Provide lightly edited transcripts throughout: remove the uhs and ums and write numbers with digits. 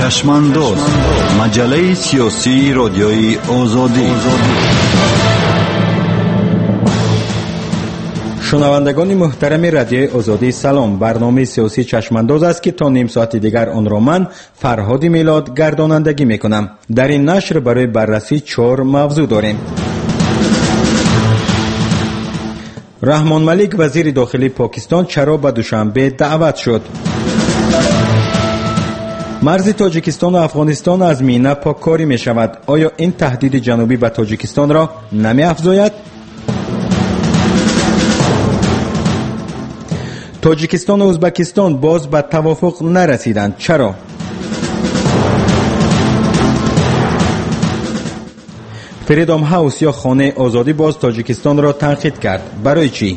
چشمانداز مجله سیاسی رادیوی آزادی. شنوندگان محترم رادیوی آزادی سلام. برنامه سیاسی چشمانداز است که تا نیم ساعت دیگر آن را من فرهاد میلاد گردانندگی میکنم. در این نشر برای بررسی 4 موضوع داریم. رحمان ملیک وزیر داخلی پاکستان چرا به دوشنبه دعوت شد؟ مرز تاجیکستان و افغانستان از مینه پاککاری می شود. آیا این تهدید جنوبی به تاجیکستان را نمی افزاید؟ تاجیکستان و ازبکستان باز به توافق نرسیدند. چرا؟ فریدام هاوس یا خانه آزادی باز تاجیکستان را تنقید کرد. برای چی؟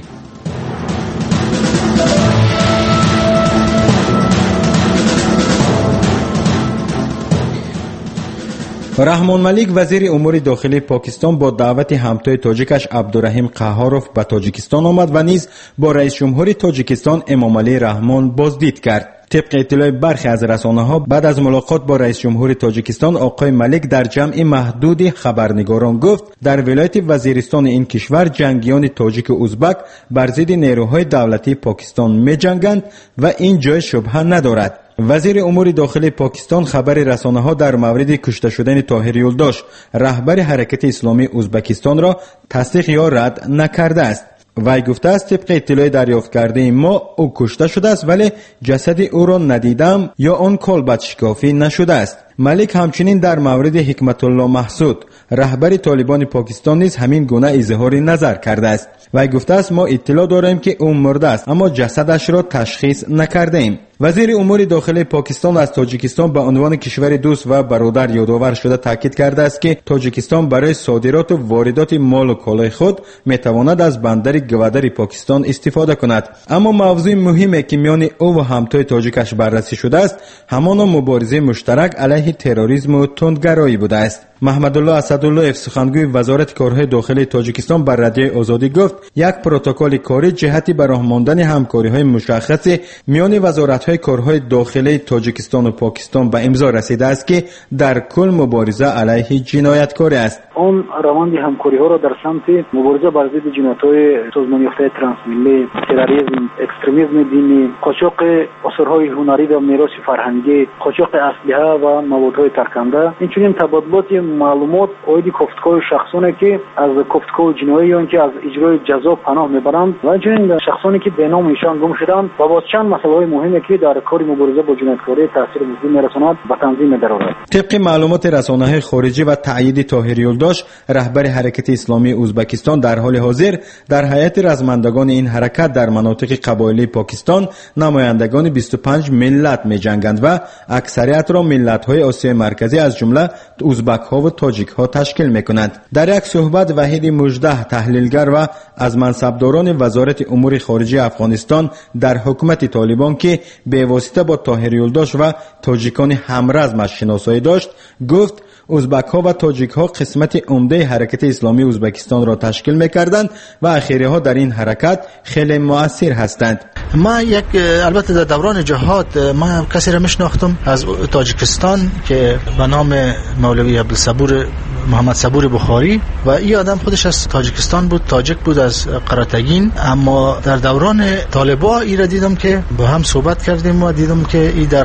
رحمان ملیک وزیر امور داخلی پاکستان با دعوت همتای تاجیکش عبدالرحیم قهاروف به تاجیکستان آمد و نیز با رئیس جمهور تاجیکستان امامعلی رحمان بازدید کرد. طبق اطلاع برخی از رسانه‌ها بعد از ملاقات با رئیس جمهور تاجیکستان آقای ملیک در جمع محدود خبرنگاران گفت در ولایت وزیرستان این کشور جنگیان تاجیک و ازبک بر ضد نیروهای دولتی پاکستان می‌جنگند و این جای شبهه ندارد. وزیر امور داخلی پاکستان خبر رسانه‌ها در مورد کشته شدن طاهر یلداش رهبر حرکت اسلامی ازبکستان را تصدیق یا رد نکرده است. وی گفته است طبق اطلاع دریافت کرده ما او کشته شده است ولی جسد او را ندیدم یا آن کالبد شکافی نشده است. ملیک همچنین در مورد حکمت الله محسود رهبر طالبان پاکستان نیز همین گونه اظهار نظر کرده است. وی گفته است ما اطلاع داریم که او مرده است اما جسدش را تشخیص نکرده ایم. وزیر امور داخلی پاکستان از تاجیکستان به عنوان کشور دوست و برادر یادآور شده تاکید کرده است که تاجیکستان برای صادرات و واردات مال و کالای خود میتواند از بندر گودر پاکستان استفاده کند. اما موضوع مهمی که میان او و همتای تاجیکش بررسی شده است همان مبارزه مشترک علیه تروریسم و تندگرایی بوده است. محمد الله اسدالله سخنگوی وزارت کارهای داخلی تاجیکستان بر رادیو آزادی گفت یک پروتکل کاری جهتی به راه ماندن همکاری‌های مشخص میان وزارت‌های کارهای داخلی تاجیکستان و پاکستان به امضا رسیده است که در کل مبارزه علیه جنایتکاری است. اون روند همکاری‌ها را در سمت مبارزه بر ضد جنایت‌های سازمان یافته ترانسمیلی، تروریسم، اکستریمیسم دینی، قاچاق آثارهای هنری و میراث فرهنگی، قاچاق اسلحه و موادهای ترکننده، اینچنین تبادلات معلومات عاید کافتکار شخصانی که از کافتکار جنایی یا که از اجرای جزا پناه میبرند و همچنین شخصانی که به نام ایشان گم شدند و باز چند مسائل مهمی که در کار مبارزه با جنایتکاری تاثیر مثبت میرساند به تنظیم درآمد. طبق معلومات رسانه‌های خارجی و تایید طاهر یلداش رهبر حرکت اسلامی ازبکستان در حال حاضر در هیئت رزمندگان این حرکت در مناطق قبایلی پاکستان نمایندگان 25 ملت می‌جنگند و اکثریت را ملت‌های آسیای مرکزی از جمله ازبک‌ها و تاجیک‌ها تشکیل می‌کنند. در یک صحبت وحید مژده تحلیلگر و از منصبداران وزارت امور خارجه افغانستان در حکومت طالبان که به واسطه با طاهر یلداش و تاجیکان همرزمش شناسایی داشت گفت ازبک‌ها و تاجیک‌ها قسمت عمده حرکت اسلامی ازبکستان را تشکیل می‌کردند و اخیری‌ها در این حرکت خیلی مؤثر هستند. ما البته در دوران جهاد ما کسی را میشناختم از تاجیکستان که به نام مولوی عبدالصبور محمد صبور بخاری و این آدم خودش از تاجیکستان بود، تاجیک بود از قراتگین، اما در دوران طالبا ای را دیدم که با هم صحبت کردیم و دیدم که ای در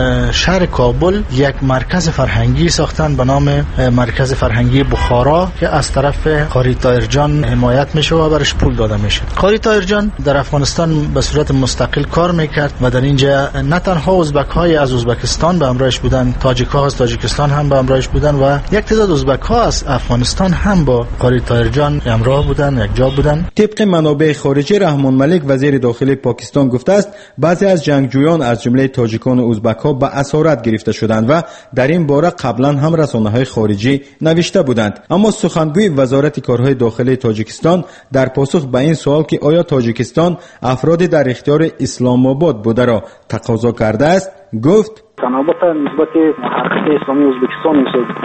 شهر کابل یک مرکز فرهنگی ساختن به نام مرکز فرهنگی بخارا که از طرف قاری طاهرجان حمایت میشه و برش پول داده میشه. قاری طاهرجان در افغانستان به صورت مستقل کار میکرد و در اینجا نه تنها ازبک های از ازبکستان به همراهش بودن، تاجیک ها از تاجیکستان هم به همراهش بودن و یک تعداد ازبک ها از افغانستان هم با قاری طاهرجان همراه بودن، یک جا بودن. طبق منابع خارجی رحمان ملیک وزیر داخلی پاکستان گفته است بعضی از جنگجویان از جمله تاجیکان و ازبک ها به اسارت گرفته شدند و در این باره قبلا هم رسانه‌های خارجی نوشته بودند. اما سخنگوی وزارت کارهای داخلی تاجیکستان در پاسخ به این سوال که آیا تاجیکستان افراد در اختیار اسلام آباد بوده را تقاضا کرده است گفت تنابط نسبت حرکت اسلامی ازبکستان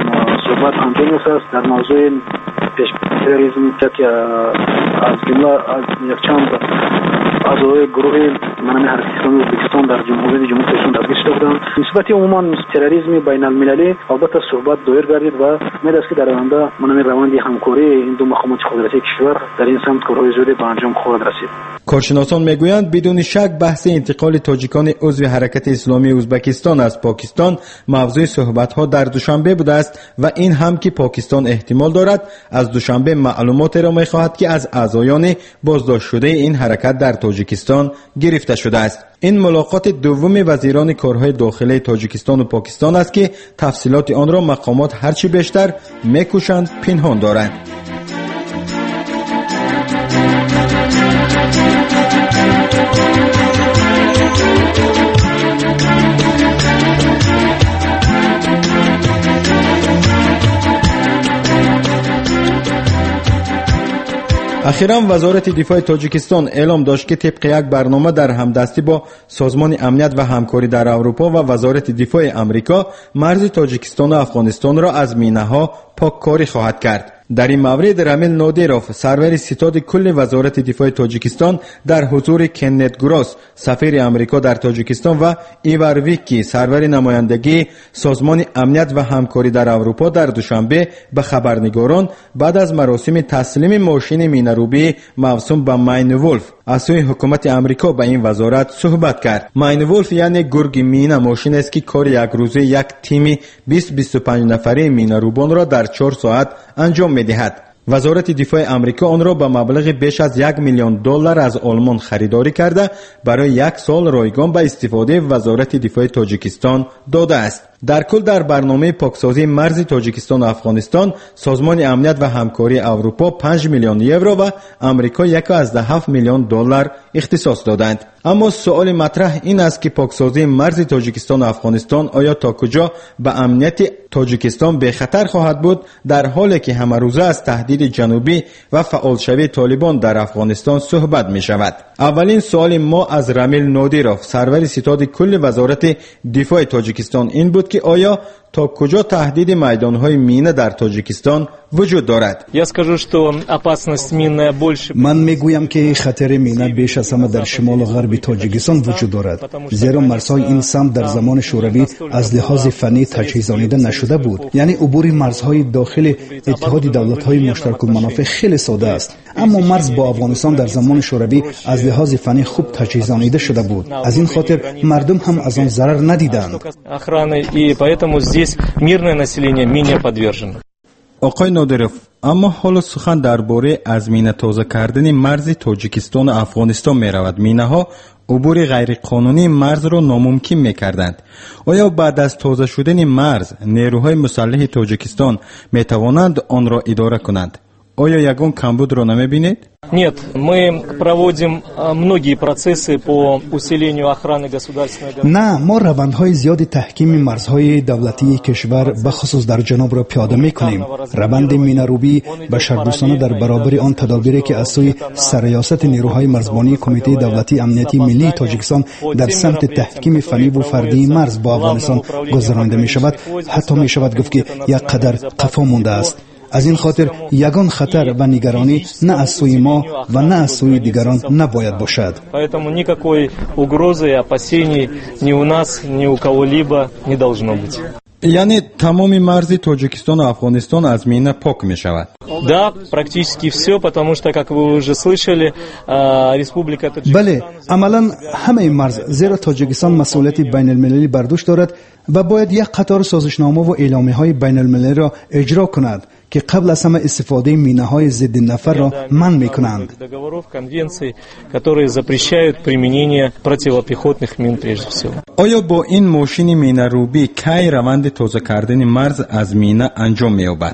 صحبت انجام است در موضوع تروریسم که از جمله از یک چند اعضای گروه منم حرکت اسلامی ازبکستان در جمهوری اسلامی درگیر شده بودند. نسبت عموما تروریسم بین المللی البته صحبت دایر گردید و امید است که در آینده منظم روند همکاری این دو مقامات قدرتی کشور در این سمت کارهای زیادی به انجام خواهد رسید. کارشناسان میگویند بدون شک بحث انتقال تاجیکان عضو حرکت اسلامی ازبکستان از پاکستان موضوع صحبت‌ها در دوشنبه بوده است و این هم که پاکستان احتمال دارد از دوشنبه معلومات را می‌خواهد که از اعضایان بازداشت شده این حرکت در تاجیکستان گرفته شده است. این ملاقات دوم وزیران کارهای داخلی تاجیکستان و پاکستان است که تفصیلات آن را مقامات هرچی بیشتر می‌کوشند پنهان دارند. اخیراً وزارت دفاع تاجیکستان اعلام داشت که طبق یک برنامه در همدستی با سازمان امنیت و همکاری در اروپا و وزارت دفاع امریکا مرز تاجیکستان و افغانستان را از مینه‌ها پاککاری خواهد کرد. در این مورد رمیل نادیروف سرور ستاد کل وزارت دفاع تاجیکستان در حضور کنت گراس سفیر امریکا در تاجیکستان و ایور ویکی سرور نمایندگی سازمان امنیت و همکاری در اروپا در دوشنبه به خبرنگاران بعد از مراسم تسلیم ماشین مینه‌روبی موسوم به ماین ولف از سوی حکومت امریکا به این وزارت صحبت کرد. ماین ولف یعنی گرگ مینه ماشین است که کار یک روزه یک تیم 20-25 نفره مینه‌روبان را در 4 ساعت انجام می‌دهد. وزارت دفاع امریکا آن را به مبلغ بیش از $1 میلیون از آلمان خریداری کرده برای 1 سال رایگان به استفاده وزارت دفاع تاجیکستان داده است. در کل در برنامه پاکسازی مرز تاجیکستان و افغانستان سازمان امنیت و همکاری اروپا 5 میلیون یورو و امریکا 1.7 میلیون دلار اختصاص دادند. اما سوال مطرح این است که پاکسازی مرز تاجیکستان و افغانستان آیا تا کجا به امنیت تاجیکستان به خطر خواهد بود در حالی که همه روزه از تهدید جنوبی و فعالشوی طالبان در افغانستان صحبت می شود؟ اولین سوال ما از رمیل نادیروف سرور ستاد کل وزارت دفاع تاجیکستان این بود که آیا تا کجا تهدید میدانهای مینه در تاجیکستان وجود دارد؟ من میگویم که خطر مینه بیش از همه در شمال و غرب تاجیکستان وجود دارد، زیرا مرزهای این سمت در زمان شوروی از لحاظ فنی تجهیزانیده نشده بود. یعنی عبور مرزهای داخل اتحاد دولت‌های مشترک المنافع خیلی ساده است، اما مرز با افغانستان در زمان شوروی از لحاظ فنی خوب تجهیزانیده شده بود. از این خاطر مردم هم از آن ضرر ندیدند. мирное население менее подвержено. آقای نادیروف، اما حالا سخن درباره از مینه تازه کردن مرز تاجیکستان و افغانستان می رود. مینه ها عبور غیر قانونی مرز را ناممکن می کردند. آیا بعد از تازه شدن مرز نیروهای مسلح تاجیکستان می توانند آن را اداره کنند؟ آیا یگان کمبود را نمی بینید؟ Нет, мы проводим многие процессы по усилению охраны государственной границы. نه، ما روندهای زیاد تحکیم مرزهای دولتی کشور به خصوص در جنوب را پیاده می‌کنیم. روند مینه‌روبی بشردوستانه در برابر آن تدابیری که از سوی سرریاست نیروهای مرزبانی کمیته دولتی امنیتی ملی تاجیکستان در سمت تحکیم فنی و فردی مرز با افغانستان گذرانده می‌شود، حتی می‌شود گفت که یک قدر قفا مانده است. از این خاطر یگان خطر و نگرانی نه از سوی ما و نه از سوی دیگران نباید باشد. Поэтому никакой угрозы и опасений ни у нас, ни у кого-либо не должно быть. یعنی تمام مرز تاجیکستان و افغانستان از مینه پاک می شود؟ Да, практически все, потому что, как вы уже слышали, республика Таджикистан. بله، عملا همه مرز، زیرا تاجیکستان مسئولیت بین المللی بر دوش دارد و باید یک قطار سازشنامه و اعلامیه‌های بین المللی را اجرا کند که قبل از همه استفاده مینه‌های ضد نفر را منع می‌کنند. آیا با این ماشین مینه‌روبی کی روند تازه کردن مرز از مینه انجام می‌یابد؟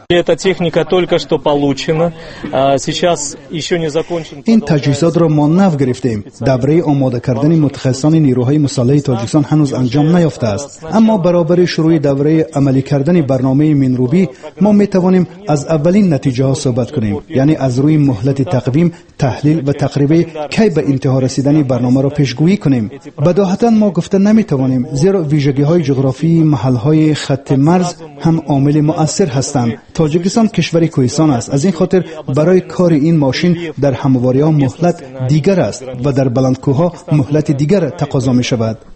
این تجهیزات را ما نو گرفتیم. دوره آماده کردن متخصصان نیروهای مسلح تاجیکستان هنوز انجام نیافته است، اما برابر شروع دوره عملی کردن برنامه مینه‌روبی ما می‌توانیم از اولین نتیجه ها صحبت کنیم، یعنی از روی مهلت تقویم، تحلیل و تقریبی کی به انتها رسیدن برنامه را پیشگویی کنیم. بداهتا ما گفته نمیتوانیم، زیرا ویژگی های جغرافی محل های خط مرز هم عامل مؤثر هستند. تاجیکستان کشوری کوهستان است، از این خاطر برای کار این ماشین در همواری ها مهلت دیگر است و در بلندکوه ها مهلت دیگر تقاضا می شود.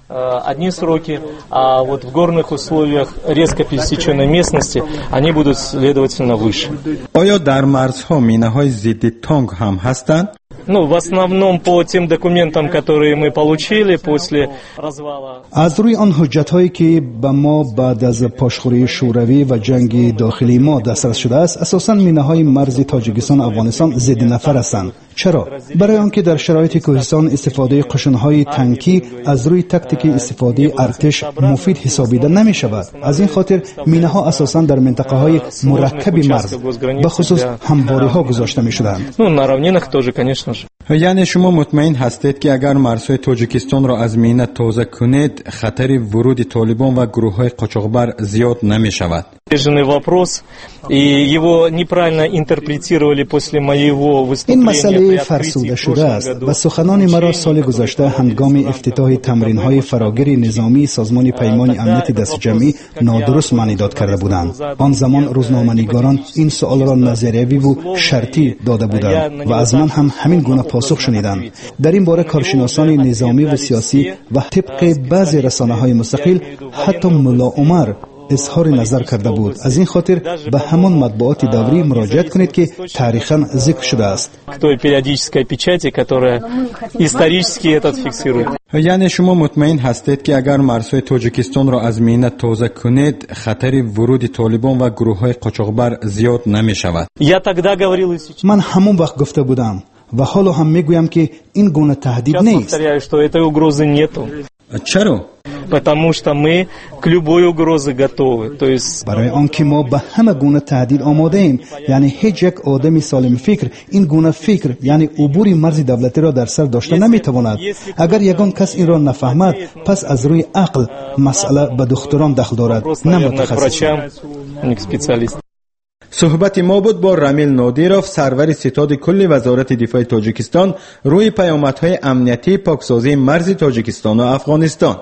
одни сроки, а вот в горных условиях резко пересеченной местности они будут, следовательно, выше. آیا در مرزها مینه‌های ضد تانک هم هستند؟ Ну, в основном по тем документам, которые мы получили после развала. از روی آن حجت‌هایی که به ما بعد از پاشخوری شوروی و جنگ داخلی ما دسترس شده است، اساساً مینه‌های مرز تاجیکستان افغانستان ضد نفر هستند. چرا؟ برای آنکه در شرایط کوهستان استفاده قشن‌های تانکی از روی تاکتیک استفاده ارتش مفید حسابیده نمی‌شود. از این خاطر مینه‌ها اساساً در منطقه‌های مرکب مرز به خصوص همواری‌ها گذاشته می‌شدند. Ну, на равнинах тоже, конечно же. یعنی شما مطمئن هستید که اگر مرزهای تاجیکستان را از مینه تازه کنید خطر ورود طالبان و گروه‌های قاچاقبر زیاد نمی‌شود؟ Вопрос, и его неправильно интерпретировали после моего выступления. این مسئله فرسوده شده است و سخنان مرا سال گذشته هنگام افتتاح تمرین‌های فراگیر نظامی سازمان پیمان امنیت دست جمعی نادرست معنی داد کرده بودند. آن زمان روزنامه‌نگاران این سوال را نظریوی و شرطی داده بودند و از من هم همین گونه پاسخ شنیدند. در این باره کارشناسان نظامی و سیاسی و طبق بعضی رسانه‌های مستقل حتی ملا عمر اظهار نظر کرده بود. از این خاطر به همان مطبوعات دوری مراجعت کنید که تاریخاً ذکر شده است. یعنی شما مطمئن هستید که اگر مرزهای تاجیکستان را از مینه تازه کنید خطر ورود طالبان و گروه‌های قاچاقبر زیاد نمی‌شود؟ من همون وقت گفته بودم و حالا هم میگویم که این گونه تهدید نیست. چرا؟ Потому что мы к любой угрозе готовы. То есть برای آنکه ما به همه گونه تهدید آماده ایم. یعنی هیچ یک آدم سالم فکر این گونه فکر یعنی عبور مرز دولتی را در سر داشته نمیتواند. اگر یگان کس این را نفهمد پس از روی عقل مسئله به دکتران دخل دارد نه متخصصان. صحبت ما بود با رامیل نادیروف سرور ستاد کل وزارت دفاع تاجیکستان روی پیامدهای امنیتی پاکسازی مرز تاجیکستان و افغانستان.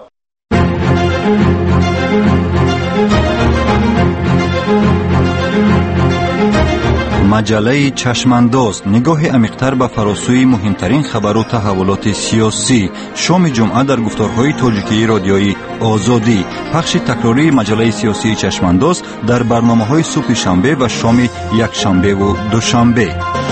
مجله چشمانداز نگاه عمیق‌تر به فراسوی مهمترین خبر و تحولات سیاسی. شام جمعه در گفتارهای تاجیکی رادیویی آزادی. پخش تکراری مجله سیاسی چشمانداز در برنامه‌های صبح شنبه و شام یک شنبه و دوشنبه.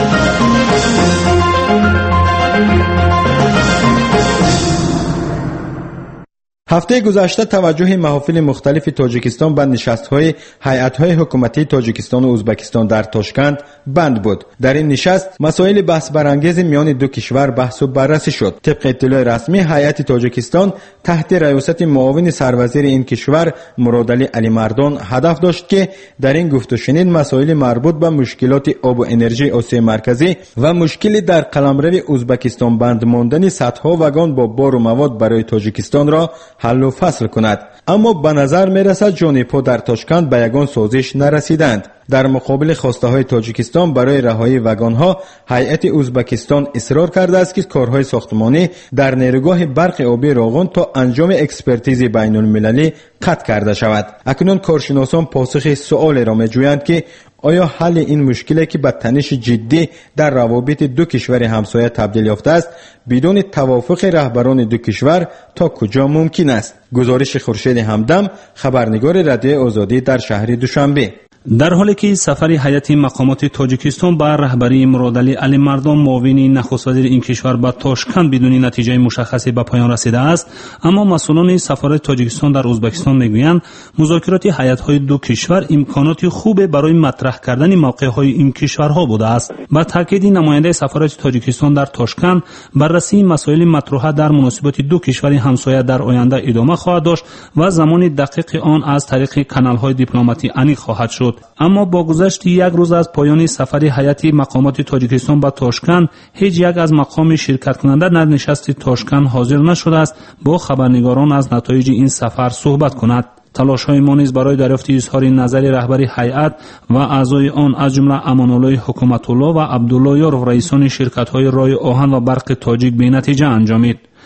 هفته گذشته توجه محافل مختلف تاجیکستان به نشست‌های هیئت‌های حکومتی تاجیکستان و ازبکستان در تاشکند بند بود. در این نشست مسائل بحث برانگیز میان دو کشور بحث و بررسی شد. طبق اطلاع رسمی هیئت تاجیکستان تحت ریاست معاون سروزیر این کشور مرادعلی علی مردان هدف داشت که در این گفت و شنید مسائل مربوط به مشکلات آب و انرژی آسیای مرکزی و مشکلی در قلمرو ازبکستان بند ماندن صدها واگن با بار و مواد برای تاجیکستان را حل و فصل کند. اما به نظر می رسد جانب‌ها در تاشکند به یگان سازش نرسیدند. در مقابل خواسته های تاجیکستان برای رهایی واگن‌ها هیئت ازبکستان اصرار کرده است که کارهای ساختمانی در نیروگاه برق آبی راغون تا انجام اکسپرتیز بین المللی قطع کرده شود. اکنون کارشناسان پاسخ سؤال را می‌جویند که آیا حل این مشکلی که به تنش جدی در روابط دو کشور همسایه تبدیل یافته است بدون توافق رهبران دو کشور تا کجا ممکن است؟ گزارش خورشید همدم خبرنگار رادیو آزادی در شهر دوشنبه. در حالی که سفر هیئت مقامات تاجیکستان با رهبری مرادعلی علی مردان معاون نخست وزیر این کشور به تاشکند بدون نتیجه مشخصی به پایان رسیده است، اما مسئولان سفارت تاجیکستان در ازبکستان میگویند مذاکرات هیئت‌های دو کشور امکاناتی خوب برای مطرح کردن موقع‌های این کشورها بوده است. با تاکید نماینده سفارت تاجیکستان در تاشکند بررسی مسائل مطروحه در مناسبات دو کشور همسایه در آینده ادامه خواهد داشت و زمان دقیق آن از طریق کانال‌های دیپلماتی انیق خواهد شد. اما با گذشت یک روز از پایان سفر هیئت مقامات تاجیکستان به تاشکند هیچ یک از مقام شرکت کننده در نشست تاشکند حاضر نشده است با خبرنگاران از نتایج این سفر صحبت کند. تلاش‌های ما نیز برای دریافت اظهار نظر رهبر هیئت و اعضای آن از جمله امان‌الله حکومت الله و عبدالله یارو رئیسان شرکت‌های رای آهن و برق تاجیک به نتیجه انجامید.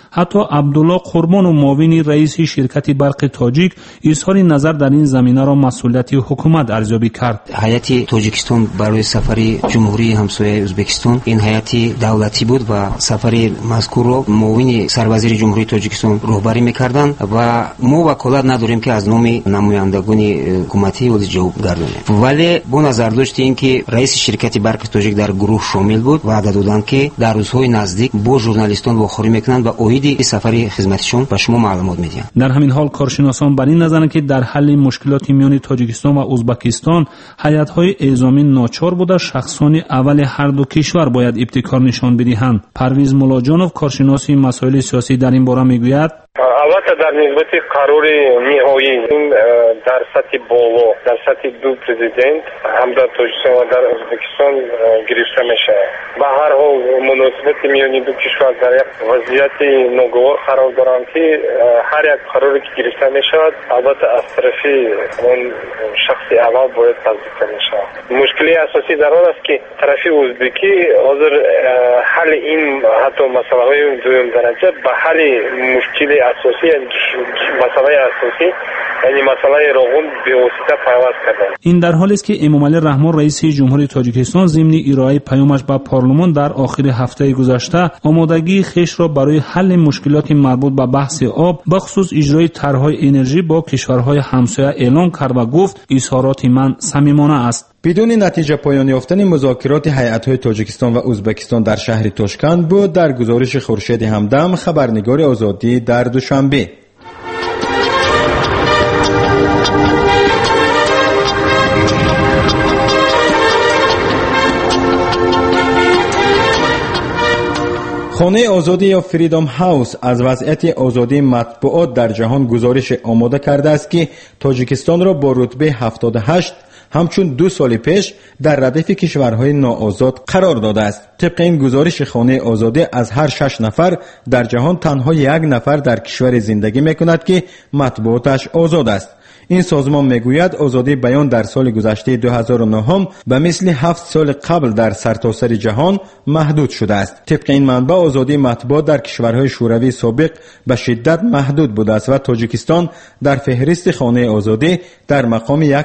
حتی عبدالله قربان و معاون رئیس شرکت برق تاجیک اظهار نظر در این زمینه را مسئولیت حکومت ارزیابی کرد. هیئت تاجیکستان برای سفر جمهوری همسایه ازبکستان این هیئت دولتی بود و سفر مذکور را معاون سروزیر جمهوری تاجیکستان راهبری می‌کردند و ما وکالت نداریم که از نام نمایندگان حکومتی ولی جواب گردانیم. ولی با نظر داشتیم که رئیس شرکت برق تاجیک در گروه شامل بود و وعده دادند که در روزهای نزدیک با ژورنالیستان واخوری میکنند و اوید سفر خدمتشون به شما معلومات میدن. در همین حال کارشناسان بر این نظرند که در حل مشکلات میان تاجیکستان و ازبکستان هیئت‌های اعزامی ناچار بوده شخصان اول هر دو کشور باید ابتکار نشان بدهند. پرویز ملاجانوف کارشناس مسائل سیاسی در این باره میگوید البته در نسبت قرار نهایی این در سطح بالا در سطح دو پرزیدنت هم در تاجیکستان و در ازبکستان گرفته میشه. به هر حال مناسبت میان دو کشور در یک وضعیت ناگوار قرار دارند که هر یک قراری که گرفته میشود البته از طرف اون شخص اول باید تصدیق میشه. مشکلی اساسی در آن است که طرف ازبکی حاضر حل این حتی مسئله های دوم درجه به حل مشکل اساسی مسئله اساسی یعنی مسئله راغون به واسطه پیوست کردن. این در حالی است که امامعلی رحمان رئیس جمهوری تاجیکستان ضمن ارائه پیامش به پارلمان در آخر هفته گذشته آمادگی خویش را برای حل مشکلات مربوط به بحث آب به خصوص اجرای طرح‌های انرژی با کشورهای همسایه اعلام کرد و گفت اظهارات من صمیمانه است. بدون نتیجه پایان یافتن مذاکرات هیئت‌های تاجیکستان و ازبکستان در شهر تاشکند بود در گزارش خورشید همدم خبرنگار آزادی در دوشنبه. خانه آزادی یا فریدم هاوس از وضعیت آزادی مطبوعات در جهان گزارش آماده کرده است که تاجیکستان را با رتبه 78 همچون 2 سال پیش در ردیف کشورهای ناآزاد قرار داده است. طبق این گزارش خانه آزادی از هر 6 نفر در جهان تنها 1 نفر در کشور زندگی میکند که مطبوعاتش آزاد است. این سازمان میگوید آزادی بیان در سال گذشته 2009 به مثل 7 سال قبل در سرتاسر جهان محدود شده است. طبق این منبع آزادی مطبوعات در کشورهای شوروی سابق به شدت محدود بوده است و تاجیکستان در فهرست خانه آزادی در مقام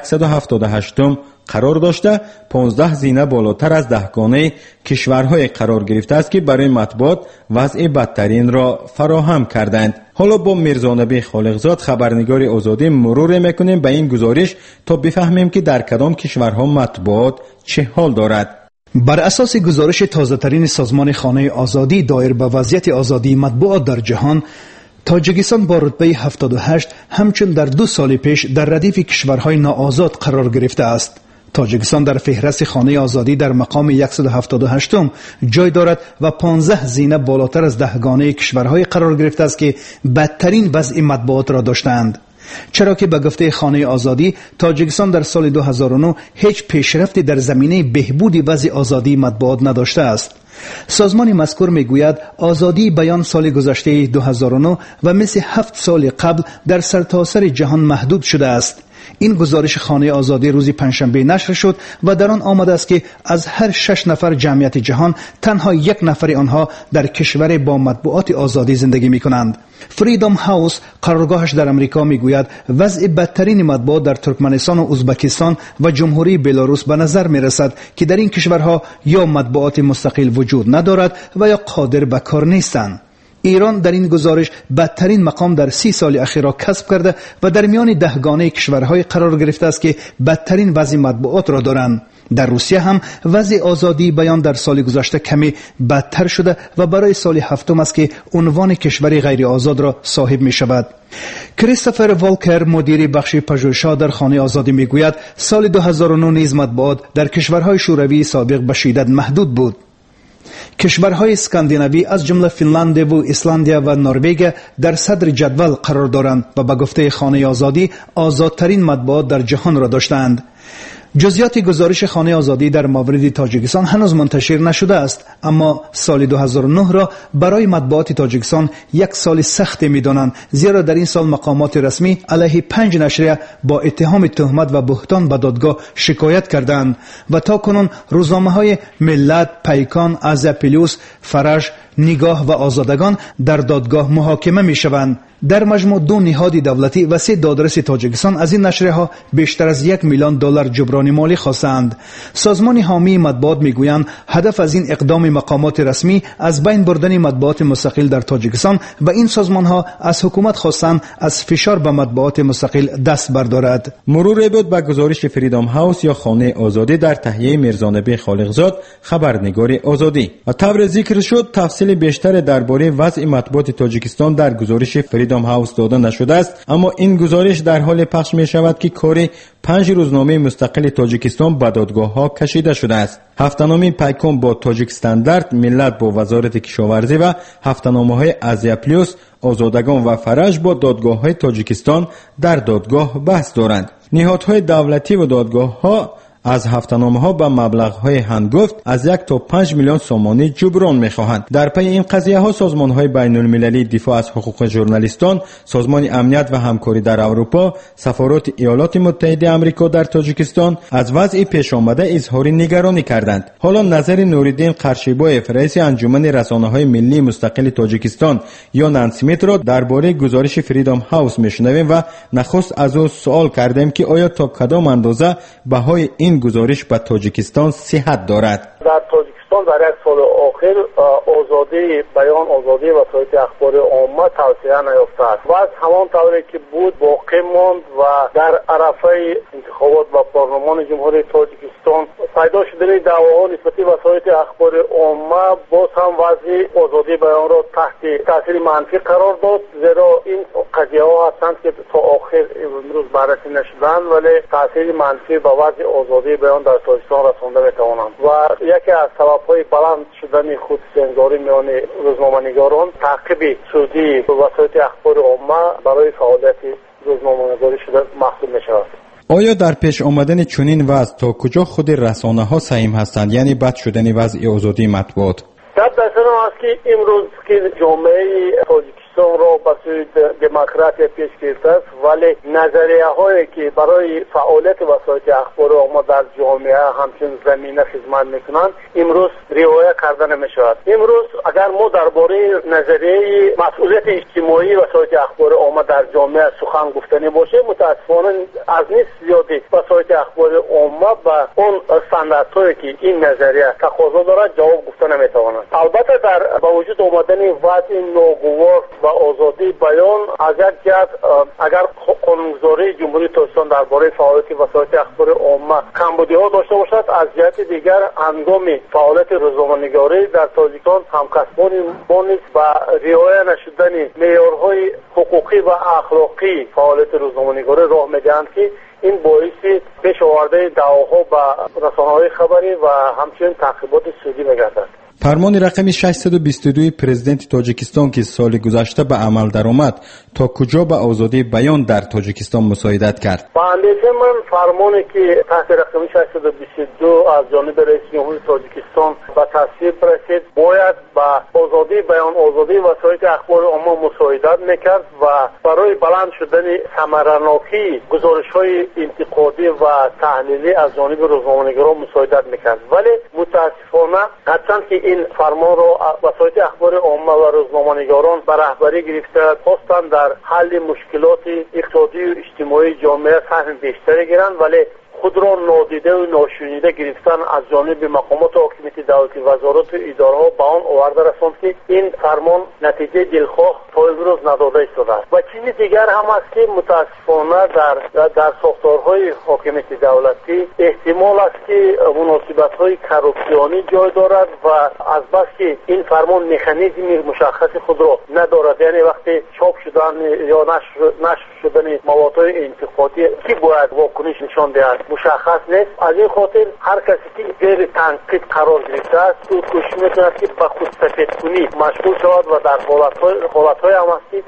178م قرار داشته 15 زینه بالاتر از دهگانه کشورهای قرار گرفته است که برای مطبوعات وضع بدترین را فراهم کردند. حالا با میرزانبی خالقزاد خبرنگار آزادی مرور میکنیم به این گزارش تا بفهمیم که در کدام کشورها مطبوعات چه حال دارد. بر اساس گزارش تازه‌ترین سازمان خانه آزادی دایر به وضعیت آزادی مطبوعات در جهان، تاجیکستان با رتبه 78 همچون در 2 سال پیش در ردیف کشورهای ناآزاد قرار گرفته است. تاجیکستان در فهرست خانه آزادی در مقام 178م جای دارد و 15 زینه بالاتر از دهگانه کشورهای قرار گرفته است که بدترین وضع مطبوعات را داشتند. چرا که به گفته خانه آزادی تاجیکستان در سال 2009 هیچ پیشرفتی در زمینه بهبود وضع آزادی مطبوعات نداشته است. سازمان مذکور میگوید آزادی بیان سال گذشته 2009 و مثل 7 سال قبل در سرتاسر جهان محدود شده است. این گزارش خانه آزادی روز پنجشنبه نشر شد و در آن آمده است که از هر 6 نفر جمعیت جهان تنها 1 نفر آنها در کشور با مطبوعات آزادی زندگی می کنند. فریدم هاوس قرارگاهش در امریکا میگوید وضع بدترین مطبوعات در ترکمنستان و ازبکستان و جمهوری بلاروس به نظر می رسد که در این کشورها یا مطبوعات مستقل وجود ندارد و یا قادر به کار نیستند. ایران در این گزارش بدترین مقام در 30 سال اخیر را کسب کرده و در میان دهگانه کشورهای قرار گرفته است که بدترین وضع مطبوعات را دارند. در روسیه هم وضع آزادی بیان در سال گذشته کمی بدتر شده و برای سال 7 است که عنوان کشور غیر آزاد را صاحب می شود. کریستوفر والکر مدیر بخش پژوهش‌ها در خانه آزادی می گوید سال 2009 نیز مطبوعات در کشورهای شوروی سابق به شدت محدود بود. کشورهای اسکاندیناوی از جمله فنلاند و ایسلندیا و نروژ در صدر جدول قرار دارند و به گفته خانه آزادی آزادترین مطبوعات در جهان را داشتند. جزئیات گزارش خانه آزادی در مورد تاجیکستان هنوز منتشر نشده است، اما سال 2009 را برای مطبوعات تاجیکستان یک سال سخت می‌دانند، زیرا در این سال مقامات رسمی علیه 5 نشریه با اتهام تهمت و بهتان به دادگاه شکایت کردند و تاکنون روزنامه‌های ملت، پیکان، ازپلیوس، فرش، نگاه و آزادگان در دادگاه محاکمه می‌شوند. در مجموع 2 نهاد دولتی و 3 دادرس تاجیکستان از این نشریه‌ها بیشتر از $1 میلیون جبران مالی خواستند. سازمان حامی مطبوعات میگویند هدف از این اقدام مقامات رسمی از بین بردن مطبوعات مستقل در تاجیکستان و این سازمان‌ها از حکومت خواستند از فشار به مطبوعات مستقل دست بردارد. مرور بود به گزارش فریدام هاوس یا خانه آزادی در تهیه میرزانبی خالقزاد، خبرنگار آزادی. و طور ذکر شد تفصیل بیشتر درباره وضع مطبوعات تاجیکستان در گزارش فریدام هاوس داده نشده است، اما این گزارش در حال پخش می شود که کار 5 روزنامه مستقل تاجیکستان به دادگاه ها کشیده شده است. هفته‌نامه پیکان با تاجیک استاندارد، ملت با وزارت کشاورزی و هفته‌نامه‌های ازیاپلیوس، آزادگان و فرج با دادگاه‌های تاجیکستان در دادگاه بحث دارند. نهادهای دولتی و دادگاه‌ها از هفته‌نامه‌ها به مبلغ‌های هنگفت از 1 تا 5 میلیون سومانی جبران می‌خواهند. در پی این قضیه‌ها سازمان‌های بین‌المللی دفاع از حقوق ژورنالیستان، سازمان امنیت و همکاری در اروپا، سفارت ایالات متحده آمریکا در تاجیکستان از وضع پیش آمده اظهار نگرانی کردند. حالا نظر نوری‌الدین قرشیبایف، رئیس انجمن رسانه‌های ملی مستقل تاجیکستان یا نانسمیت را درباره گزارش فریدام هاوس می‌شنویم و نخست از او سوال کردیم که آیا تا کدام اندازه بهای این گزارش به تاجیکستان صحت دارد. در تاجیکستان در یک سال آخر آزادی بیان، آزادی وسایل اخبار عامه توسعه نیافته است و از همان طوری که بود باقی ماند و در عرفه انتخابات و پارلمان جمهوری تاجیکستان پیدا شدن دعواها نسبت به وسایل اخبار عامه باز هم وضع آزادی بیان را تحت تاثیر منفی قرار داد، زیرا این قضیه ها هستند که تا آخر امروز بررسی نشدند ولی تاثیر منفی به وضع آزادی بیان در تاجیکستان رسانده میتوانند و یکی از سبب‌های بلند شدن خودسنگاری میان روزنامه‌نگاران تعقیب سودی وسایل اخبار عامه برای فعالیت روزنامه‌نگاری شده محسوب می‌شود. آیا در پیش آمدن چنین وضع تا کجا خود رسانه‌ها سهم هستند، یعنی بد شدن وضع آزادی مطبوعات؟ در دستان است که امروز که جامعه تاجیکستان را به سوی دموکراسی پیش گرفته است، ولی نظریه هایی که برای فعالیت وسایل اخبار عامه در جامعه همچون زمینه خدمت میکنند امروز رعایت کرده نمیشود. امروز اگر ما درباره نظریه مسئولیت اجتماعی وسایل اخبار عامه در جامعه سخن گفتنی باشه، متاسفانه از نیست زیادی وسایل اخبار عامه به اون استانداردهایی که این نظریه تقاضا دارد جواب گفته نمیتواند. البته در با وجود آمدن وضع ناگوار و آزادی بیان از یک جهت اگر قانونگذاری جمهوری تاجیکستان درباره فعالیت وسایل اخبار عامه کمبودی‌ها داشته باشد، از جهت دیگر هنگام فعالیت روزنامه‌نگاری در تاجیکستان همکسبان ما نیز با رعایت نشدن معیارهای حقوقی و اخلاقی فعالیت روزنامه‌نگاری راه می‌دهند که این باعث پیش آورده دعواها با رسانه‌های خبری و همچنین تعقیبات سودی می‌گردد. فرمان رقم 622 پرزیدنت تاجیکستان که سال گذشته به عمل درآمد تا کجا به آزادی بیان در تاجیکستان مساعدت کرد؟ با اندیشه من فرمانی که تحت رقم 622 از جانب رئیس جمهور تاجیکستان به تصویب رسید باید به آزادی بیان، آزادی وسایل اخبار عامه مساعدت میکرد و برای بلند شدن ثمره‌ناکی گزارش‌های انتقادی و تحلیلی از جانب روزنامه‌نگاران مساعدت میکرد. ولی متاسفانه هرچند که این فرمان را وسایل اخبار عامه و روزنامه‌نگاران به رهبری گرفته خواستند در حل مشکلات اقتصادی و اجتماعی جامعه سهم بیشتری گیرند، ولی خود را نادیده و ناشنیده گرفتن از جانب مقامات حاکمیت دولتی، وزارات و اداره‌ها به آن آورده رساند که این فرمان نتیجه دلخواه تا امروز نداده ایستاده است. و چیز دیگر هم است که متاسفانه در ساختارهای حاکمیت دولتی احتمال است که مناسبت‌های کرپسیونی جای دارد و از بس که این فرمان مکانیزم مشخص خود را ندارد، یعنی وقتی چاپ شدن یا نشر شدن موادهای انتقادی کی باید واکنش نشان دهد مشخص نیست. از این خاطر هر کسی که غیر تنقید قرار گرفته است او کوشش می‌کند که به خود سفید کنی مشغول شود و در حالت‌های هم است که در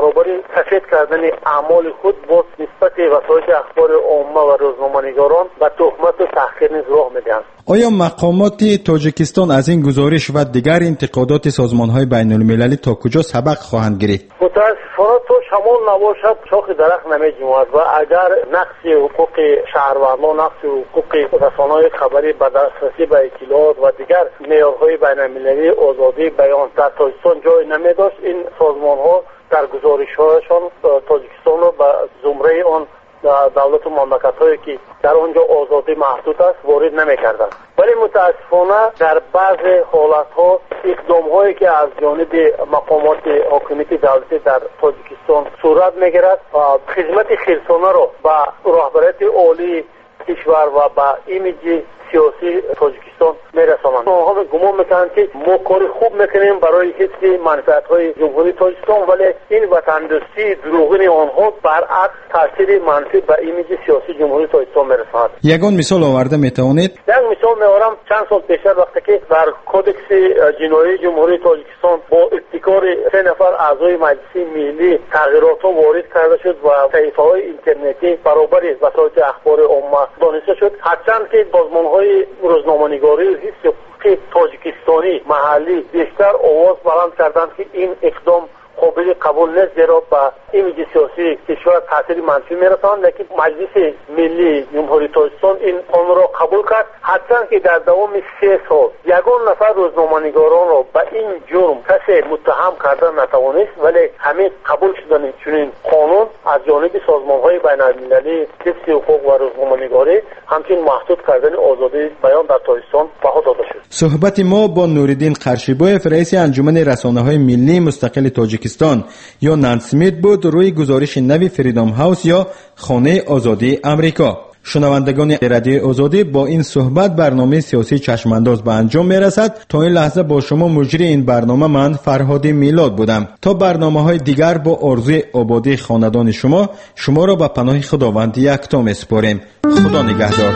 برابر سفید کردن اعمال خود با نسبت وسایل اخبار عامه و روزنامه‌نگاران و تهمت و تحقیر نیز راه میدهند. آیا مقامات تاجیکستان از این گزارش و دیگر انتقادات سازمان‌های بین‌المللی تا کجا سبق خواهند گرفت؟ متاسفانه تو شمال نباشد شاخ درخت نمی‌جمد و اگر نقص حقوق شهروندان، نقص حقوق رسانه‌های خبری به دسترسی به اطلاعات و دیگر معیارهای بین‌المللی آزادی بیان در تاجیکستان جای نمی‌داشت، این سازمان‌ها در گزارش‌هایشان تاجیکستان را به زمره آن دولت و مملکت‌هایی که در آنجا آزادی محدود است وارد نمی‌کردند. ولی متاسفانه در بعض حالت‌ها اقدام‌هایی که از جانب مقامات حاکمیت دولتی در تاجیکستان صورت می‌گیرد خدمت خیرسانه را به رهبریت عالی کشور و به ایمیج سیاسی تاجیکستان میرسانند. آنها گمان میکنند که ما کار خوب میکنیم برای حفظ منفعت‌های جمهوری تاجیکستان، ولی این وطندوستی دروغین آنها برعکس تاثیر منفی به ایمیج سیاسی جمهوری تاجیکستان میرساند. یگان مثال آورده میتوانید؟ یک مثال میارم. چند سال پیش وقتی که در کودکس جنایی جمهوری تاجیکستان با ابتکار 3 نفر اعضای مجلس ملی تغییرات وارد کرده شد و صحیفه‌های اینترنتی برابر وسایل اخبار عامه دانسته شد، هرچند که سازمان‌های روزنامه‌نگاری و حزب تاجیکستانی محلی بیشتر آواز بلند کردند که این اقدام قابل قبول نیست، زیرا به ایمیج سیاسی کشور تاثیر منفی میرساند. لیکن مجلس ملی جمهوری تاجیکستان این قانون را قبول کرد، هرچند که در دوام 3 سال یگان نفر روزنامه‌نگاران را به این جرم کسی متهم کردن نتوانست، ولی همین قبول شدن چنین قانون از جانب سازمان‌های بین‌المللی حفظ حقوق و روزنامه‌نگاری همچنین محدود کردن آزادی بیان در تاجیکستان بها داده شد. صحبت ما با نوریدین قرشیبویف رئیس انجمن رسانه‌های ملی مستقل تاجیکستان یا نانسمیت بود روی گزارش نوی فریدام هاوس یا خانه آزادی امریکا. شنوندگان رادیو آزادی، با این صحبت برنامه سیاسی چشمانداز به انجام میرسد. تا این لحظه با شما مجری این برنامه من فرهاد میلاد بودم. تا برنامه‌های دیگر با آرزوی آبادی خاندان شما را به پناه خداوند یکتا میسپاریم. خدا نگهدار.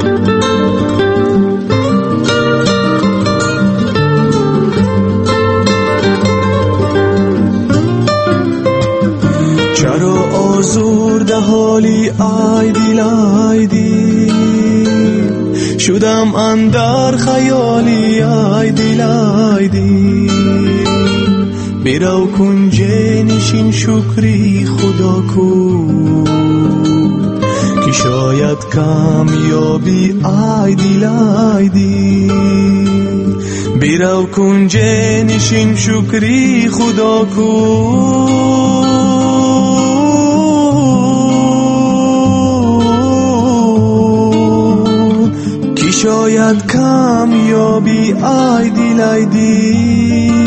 چرا آزرده حالی ای دل ای دل، شدم اندر خیالی ای دل ای دل، برو کنج نشین شکری خدا کن که شاید کامیابی ای دل ای دل، برو کنج نشین شکری خدا کن شاید کامیابی ای دل ای دل.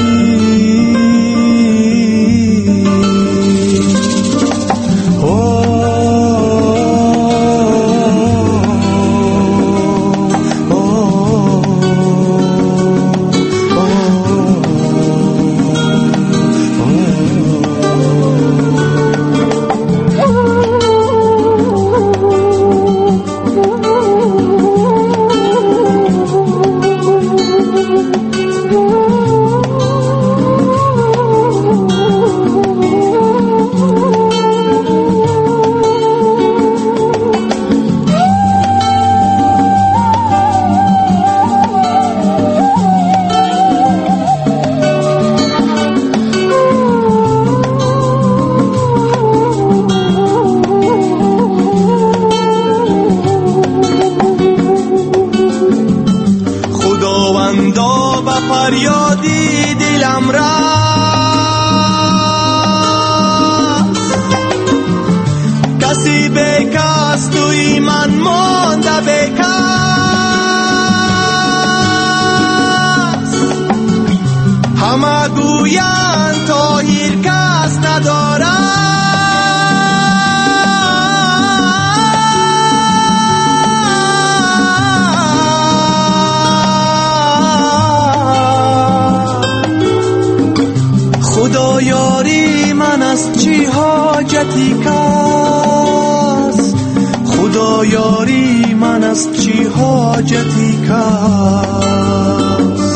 فریادی دلم را کسی بکس توی من مانده بکس همه گویند طاهر کس ندارد خدایاری من از چی حاجتی کس خدایاری من از چی حاجتی کس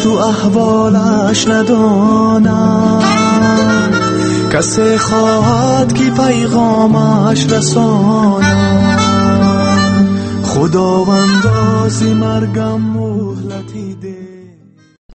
است و احوالش ندانم، کسی خواهد که پیغامش رسانم. خداوند از مرگم مهلتی ده.